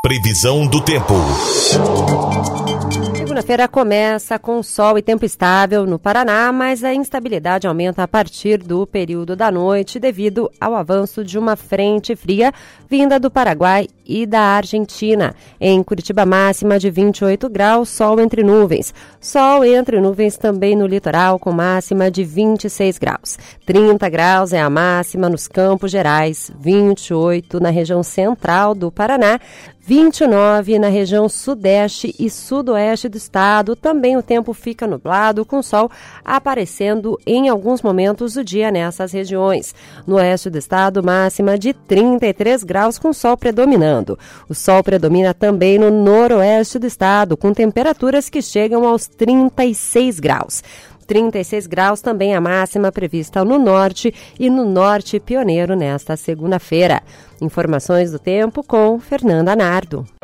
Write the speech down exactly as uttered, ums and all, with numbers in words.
Previsão do tempo. Segunda-feira começa com sol e tempo estável no Paraná, mas a instabilidade aumenta a partir do período da noite devido ao avanço de uma frente fria vinda do Paraguai e da Argentina. Em Curitiba, máxima de vinte e oito graus, sol entre nuvens. Sol entre nuvens também no litoral, com máxima de vinte e seis graus. trinta graus é a máxima nos Campos Gerais, vinte e oito na região central do Paraná, vinte e nove na região sudeste e sudoeste do estado. Também o tempo fica nublado, com sol aparecendo em alguns momentos do dia nessas regiões. No oeste do estado, máxima de trinta e três graus, com sol predominando. O sol predomina também no noroeste do estado, com temperaturas que chegam aos trinta e seis graus. trinta e seis graus também a máxima prevista no norte e no norte pioneiro nesta segunda-feira. Informações do tempo com Fernanda Nardo.